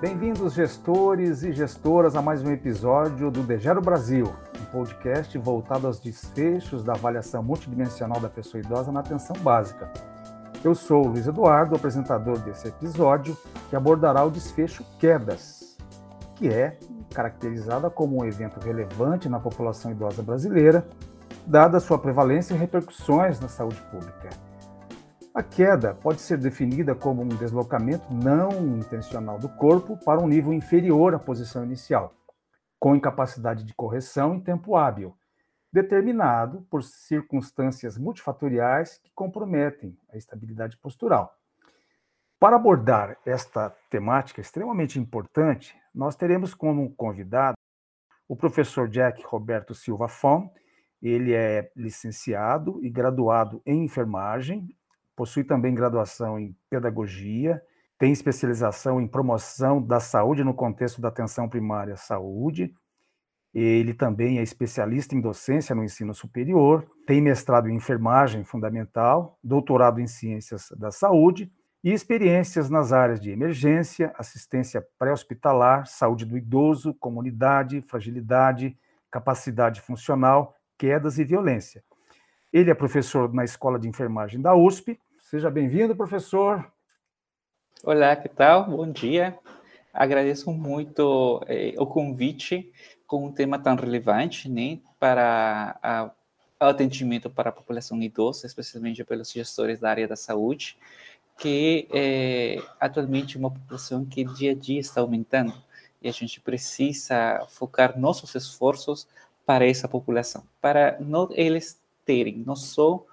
Bem-vindos, gestores e gestoras, a mais um episódio do DGERO Brasil, um podcast voltado aos desfechos da avaliação multidimensional da pessoa idosa na atenção básica. Eu sou o Luiz Eduardo, apresentador desse episódio, que abordará o desfecho Quedas, que é caracterizada como um evento relevante na população idosa brasileira, dada sua prevalência e repercussões na saúde pública. A queda pode ser definida como um deslocamento não intencional do corpo para um nível inferior à posição inicial, com incapacidade de correção em tempo hábil, determinado por circunstâncias multifatoriais que comprometem a estabilidade postural. Para abordar esta temática extremamente importante, nós teremos como convidado o professor Jack Roberto Silva Fon. Ele é licenciado e graduado em enfermagem, possui também graduação em pedagogia, tem especialização em promoção da saúde no contexto da atenção primária à saúde. Ele também é especialista em docência no ensino superior, tem mestrado em enfermagem fundamental, doutorado em ciências da saúde e experiências nas áreas de emergência, assistência pré-hospitalar, saúde do idoso, comunidade, fragilidade, capacidade funcional, quedas e violência. Ele é professor na Escola de Enfermagem da USP. Seja bem-vindo, professor. Olá, que tal? Bom dia. Agradeço muito o convite com um tema tão relevante, né, para o atendimento para a população idosa, especialmente pelos gestores da área da saúde, que atualmente é uma população que dia a dia está aumentando e a gente precisa focar nossos esforços para essa população, para não eles terem não só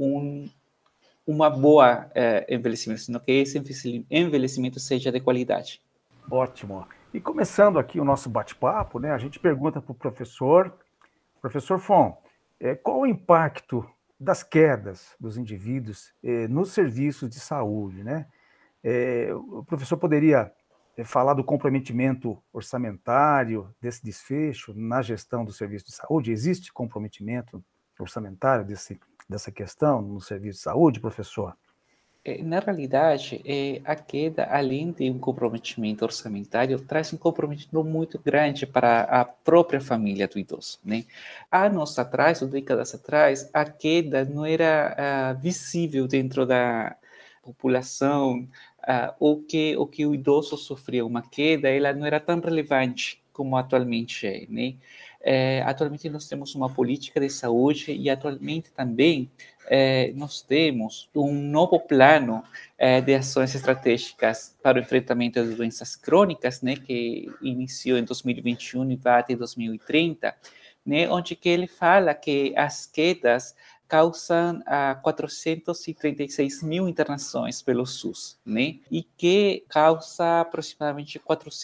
uma boa envelhecimento, sino que esse envelhecimento seja de qualidade. Ótimo. E começando aqui o nosso bate-papo, né, a gente pergunta para o professor Fon, qual o impacto das quedas dos indivíduos nos serviços de saúde, né? O professor poderia falar do comprometimento orçamentário desse desfecho na gestão do serviço de saúde? Existe comprometimento orçamentário dessa questão no serviço de saúde, professor? Na realidade, a queda, além de um comprometimento orçamentário, traz um comprometimento muito grande para a própria família do idoso, né? Anos atrás, ou décadas atrás, a queda não era visível dentro da população. O que o idoso sofria uma queda, ela não era tão relevante como atualmente é, né? Atualmente nós temos uma política de saúde e atualmente também nós temos um novo plano de ações estratégicas para o enfrentamento das doenças crônicas, né, que iniciou em 2021 e vai até 2030, né, onde que ele fala que as quedas causam 436 mil internações pelo SUS, né, e que causa aproximadamente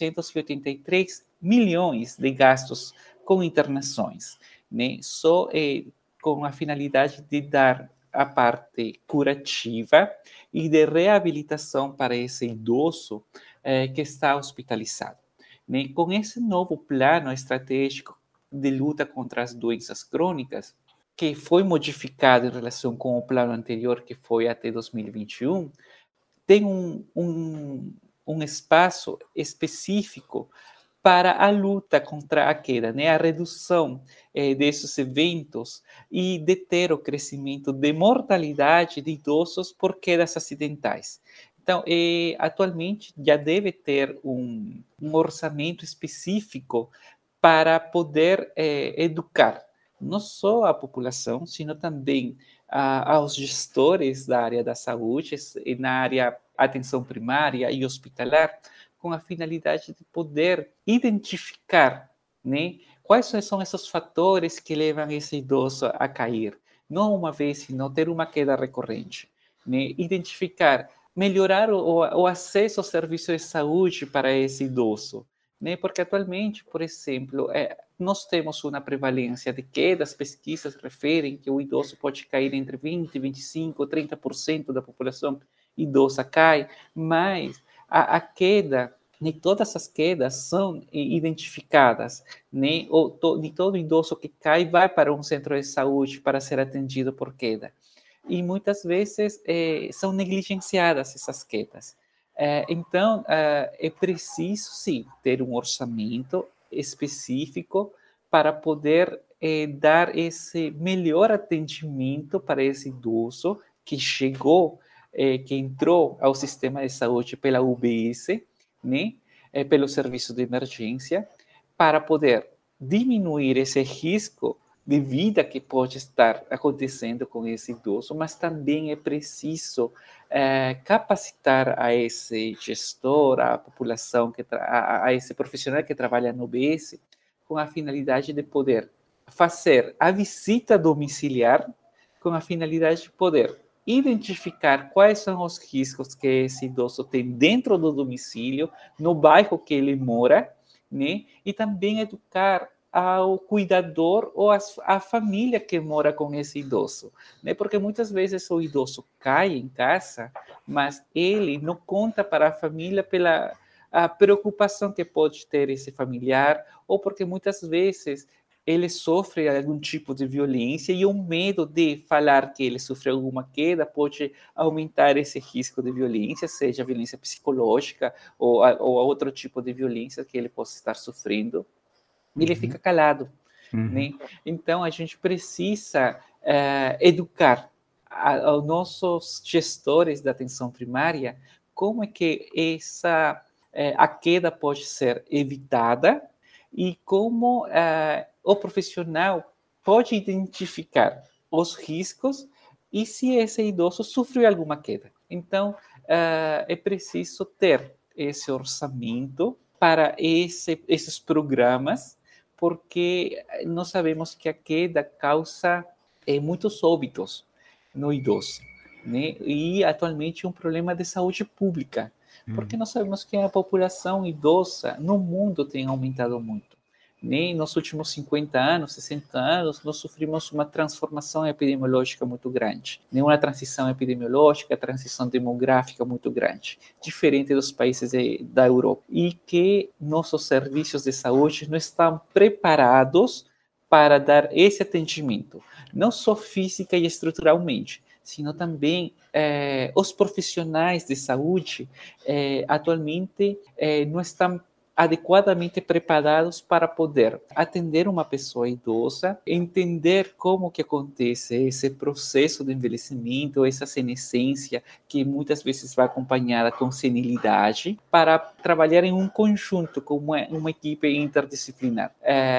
483 milhões de gastos com internações, né, só com a finalidade de dar a parte curativa e de reabilitação para esse idoso que está hospitalizado, né? Com esse novo plano estratégico de luta contra as doenças crônicas, que foi modificado em relação com o plano anterior, que foi até 2021, tem um espaço específico para a luta contra a queda, né? A redução desses eventos e deter o crescimento de mortalidade de idosos por quedas acidentais. Então, atualmente já deve ter um orçamento específico para poder educar não só a população, sino também aos gestores da área da saúde, na área atenção primária e hospitalar, com a finalidade de poder identificar, né, quais são esses fatores que levam esse idoso a cair. Não uma vez, sino ter uma queda recorrente. Né? Identificar, melhorar o acesso ao serviço de saúde para esse idoso. Né? Porque atualmente, por exemplo, nós temos uma prevalência de quedas, pesquisas referem que o idoso pode cair entre 20%, 25%, 30% da população idosa cai, mas a queda, nem todas as quedas são identificadas, nem todo idoso que cai vai para um centro de saúde para ser atendido por queda. E muitas vezes são negligenciadas essas quedas. Então, é preciso, sim, ter um orçamento específico para poder dar esse melhor atendimento para esse idoso que chegou, que entrou ao sistema de saúde pela UBS, né, pelo serviço de emergência, para poder diminuir esse risco de vida que pode estar acontecendo com esse idoso, mas também é preciso capacitar a esse gestor, a população, a esse profissional que trabalha no UBS, com a finalidade de poder fazer a visita domiciliar, com a finalidade de poder identificar quais são os riscos que esse idoso tem dentro do domicílio, no bairro que ele mora, né? E também educar ao cuidador ou a família que mora com esse idoso, né? Porque muitas vezes o idoso cai em casa, mas ele não conta para a família pela a preocupação que pode ter esse familiar, ou porque muitas vezes ele sofre algum tipo de violência e o medo de falar que ele sofreu alguma queda pode aumentar esse risco de violência, seja violência psicológica ou outro tipo de violência que ele possa estar sofrendo. E ele fica calado, né? Então, a gente precisa educar aos nossos gestores da atenção primária como é que a queda pode ser evitada e como o profissional pode identificar os riscos e se esse idoso sofreu alguma queda. Então, é preciso ter esse orçamento para esses programas, porque nós sabemos que a queda causa muitos óbitos no idoso, né? E atualmente é um problema de saúde pública, porque nós sabemos que a população idosa no mundo tem aumentado muito. Nem nos últimos 50 anos, 60 anos, nós sofrimos uma transformação epidemiológica muito grande, uma transição epidemiológica, transição demográfica muito grande, diferente dos países da Europa, e que nossos serviços de saúde não estão preparados para dar esse atendimento, não só física e estruturalmente, sino também os profissionais de saúde atualmente não estão adequadamente preparados para poder atender uma pessoa idosa, entender como que acontece esse processo de envelhecimento, essa senescência que muitas vezes vai acompanhada com senilidade, para trabalhar em um conjunto com uma equipe interdisciplinar.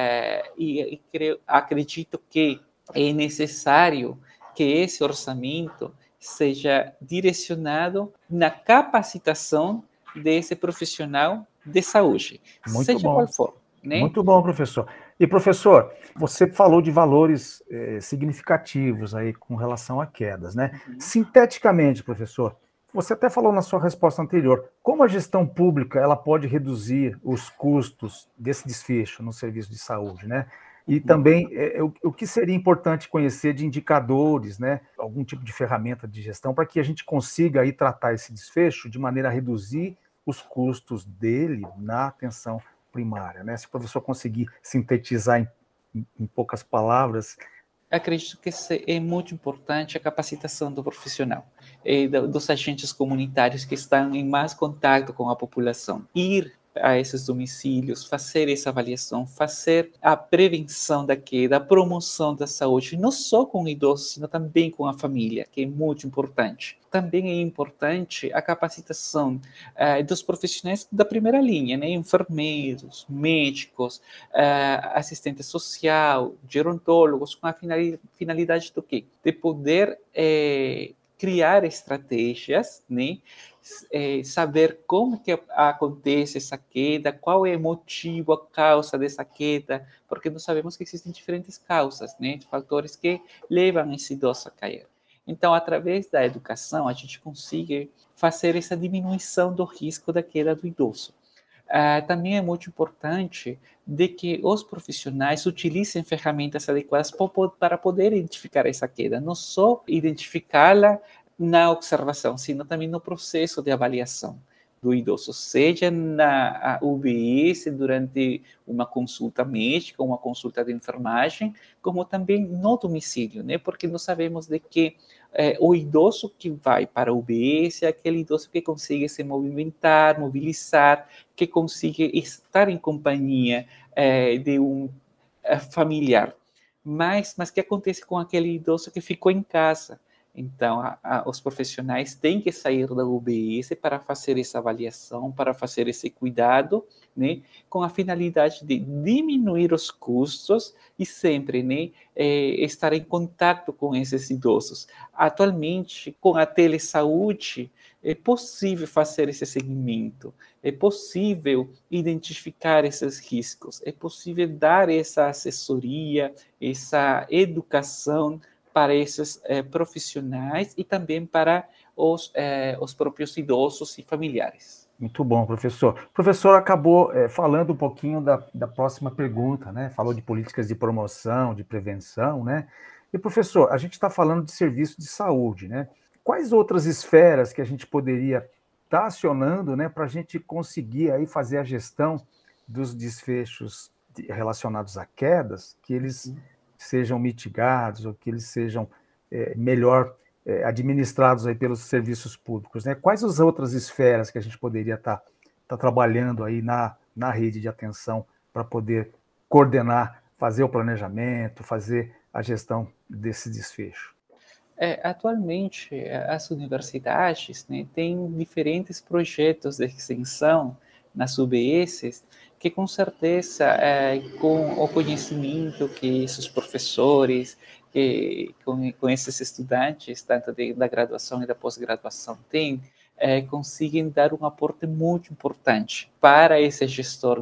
Acredito que é necessário que esse orçamento seja direcionado na capacitação desse profissional de saúde, Muito seja bom. qual for, né? Muito bom, professor. E, professor, você falou de valores significativos aí com relação a quedas, né? Sinteticamente, professor, você até falou na sua resposta anterior, como a gestão pública ela pode reduzir os custos desse desfecho no serviço de saúde, né? E também o que seria importante conhecer de indicadores, né? Algum tipo de ferramenta de gestão para que a gente consiga aí tratar esse desfecho de maneira a reduzir os custos dele na atenção primária, né? Se o professor conseguir sintetizar em poucas palavras. Acredito que é muito importante a capacitação do profissional, dos agentes comunitários que estão em mais contato com a população. Ir a esses domicílios, fazer essa avaliação, fazer a prevenção da queda, a promoção da saúde, não só com o idoso, sino também com a família, que é muito importante. Também é importante a capacitação dos profissionais da primeira linha, né? Enfermeiros, médicos, assistente social, gerontólogos, com a finalidade do quê? De poder criar estratégias, né? Saber como que acontece essa queda, qual é o motivo, a causa dessa queda, porque nós sabemos que existem diferentes causas, né? Fatores que levam esse idoso a cair. Então, através da educação, a gente consegue fazer essa diminuição do risco da queda do idoso. Também é muito importante de que os profissionais utilizem ferramentas adequadas para poder identificar essa queda, não só identificá-la na observação, sino também no processo de avaliação, do idoso, seja na UBS durante uma consulta médica, uma consulta de enfermagem, como também no domicílio, né? Porque nós sabemos de que o idoso que vai para a UBS é aquele idoso que consegue se movimentar, mobilizar, que consegue estar em companhia de um familiar. Mas que acontece com aquele idoso que ficou em casa? Então, os profissionais têm que sair da UBS para fazer essa avaliação, para fazer esse cuidado, né, com a finalidade de diminuir os custos e sempre, né, estar em contato com esses idosos. Atualmente, com a telesaúde, é possível fazer esse segmento, é possível identificar esses riscos, é possível dar essa assessoria, essa educação para esses profissionais e também para os próprios idosos e familiares. Muito bom, professor. O professor acabou falando um pouquinho da próxima pergunta, né? Falou de políticas de promoção, de prevenção, né? E, professor, a gente está falando de serviço de saúde, né? Quais outras esferas que a gente poderia estar acionando, né, para a gente conseguir aí fazer a gestão dos desfechos relacionados a quedas, que eles sejam mitigados ou que eles sejam melhor administrados aí pelos serviços públicos, né? Quais as outras esferas que a gente poderia estar trabalhando aí na rede de atenção para poder coordenar, fazer o planejamento, fazer a gestão desse desfecho? Atualmente, as universidades, né, têm diferentes projetos de extensão nas UBSs que, com certeza, com o conhecimento que esses professores, que com esses estudantes, tanto da graduação e da pós-graduação, têm, conseguem dar um aporte muito importante para esse gestor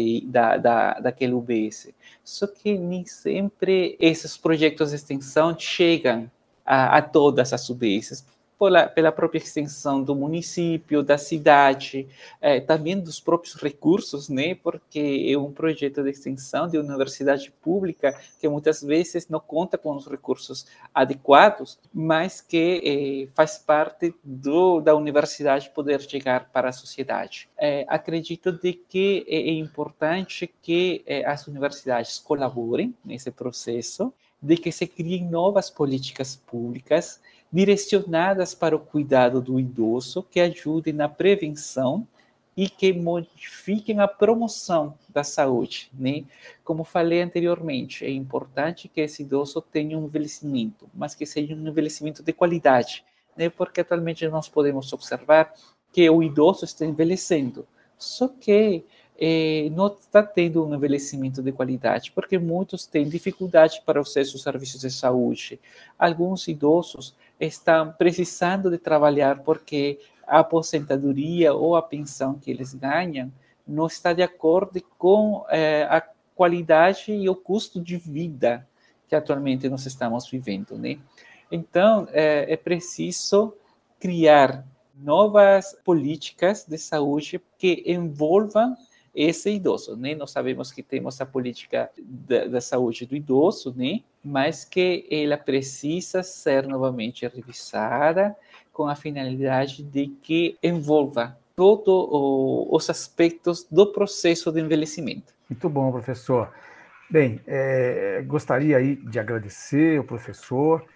daquele UBS. Só que nem sempre esses projetos de extensão chegam a todas as UBSs, pela própria extensão do município, da cidade, também dos próprios recursos, né? Porque é um projeto de extensão de universidade pública que muitas vezes não conta com os recursos adequados, mas que faz parte da universidade poder chegar para a sociedade. Acredito de que é importante que as universidades colaborem nesse processo, de que se criem novas políticas públicas direcionadas para o cuidado do idoso, que ajudem na prevenção e que modifiquem a promoção da saúde, né? Como falei anteriormente, é importante que esse idoso tenha um envelhecimento, mas que seja um envelhecimento de qualidade, né? Porque atualmente nós podemos observar que o idoso está envelhecendo, só que não está tendo um envelhecimento de qualidade, porque muitos têm dificuldade para acesso aos serviços de saúde. Alguns idosos estão precisando de trabalhar porque a aposentadoria ou a pensão que eles ganham não está de acordo com a qualidade e o custo de vida que atualmente nós estamos vivendo, né? Então, é preciso criar novas políticas de saúde que envolvam esse idoso, né? Nós sabemos que temos a política da saúde do idoso, né? Mas que ela precisa ser novamente revisada com a finalidade de que envolva todos os aspectos do processo de envelhecimento. Muito bom, professor. Bem, gostaria aí de agradecer o professor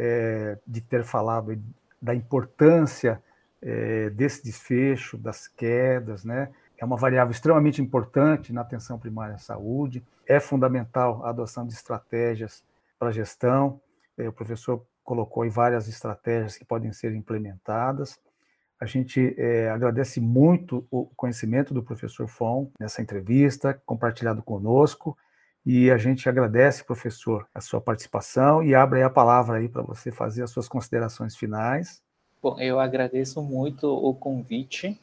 de ter falado da importância desse desfecho, das quedas, né? É uma variável extremamente importante na atenção primária à saúde. É fundamental a adoção de estratégias para a gestão. O professor colocou aí várias estratégias que podem ser implementadas. A gente agradece muito o conhecimento do professor Fon nessa entrevista, compartilhado conosco, e a gente agradece, professor, a sua participação e abre aí a palavra aí para você fazer as suas considerações finais. Bom, eu agradeço muito o convite.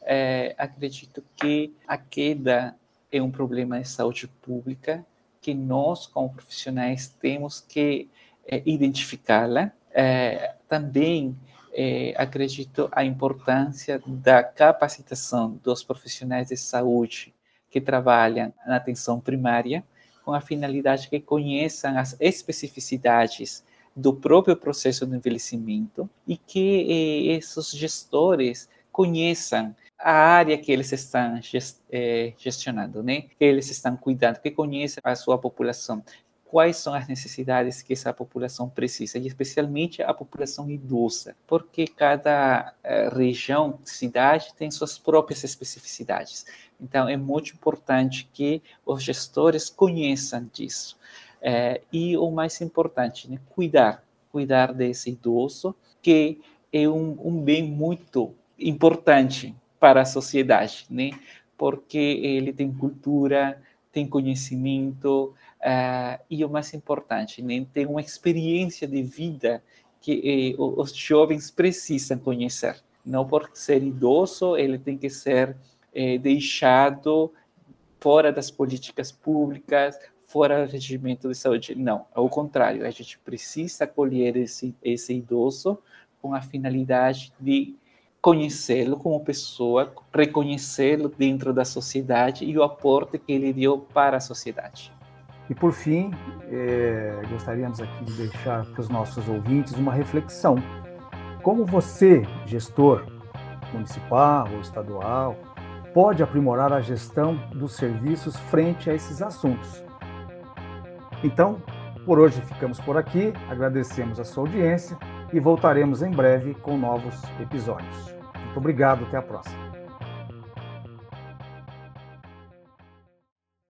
Acredito que a queda é um problema de saúde pública que nós, como profissionais, temos que identificá-la. Também acredito a importância da capacitação dos profissionais de saúde que trabalham na atenção primária, com a finalidade que conheçam as especificidades do próprio processo de envelhecimento e que esses gestores conheçam a área que eles estão gestionando, né? Que eles estão cuidando, que conhecem a sua população, quais são as necessidades que essa população precisa, e especialmente a população idosa, porque cada região, cidade, tem suas próprias especificidades. Então, é muito importante que os gestores conheçam disso. E o mais importante, né? Cuidar desse idoso, que é um bem muito importante para a sociedade, né? Porque ele tem cultura, tem conhecimento, e o mais importante, né? Tem uma experiência de vida que os jovens precisam conhecer. Não por ser idoso, ele tem que ser deixado fora das políticas públicas, fora do regimento de saúde. Não, ao contrário, a gente precisa acolher esse idoso com a finalidade de conhecê-lo como pessoa, reconhecê-lo dentro da sociedade e o aporte que ele deu para a sociedade. E, por fim, gostaríamos aqui de deixar para os nossos ouvintes uma reflexão. Como você, gestor municipal ou estadual, pode aprimorar a gestão dos serviços frente a esses assuntos? Então, por hoje ficamos por aqui, agradecemos a sua audiência e voltaremos em breve com novos episódios. Muito obrigado, até a próxima.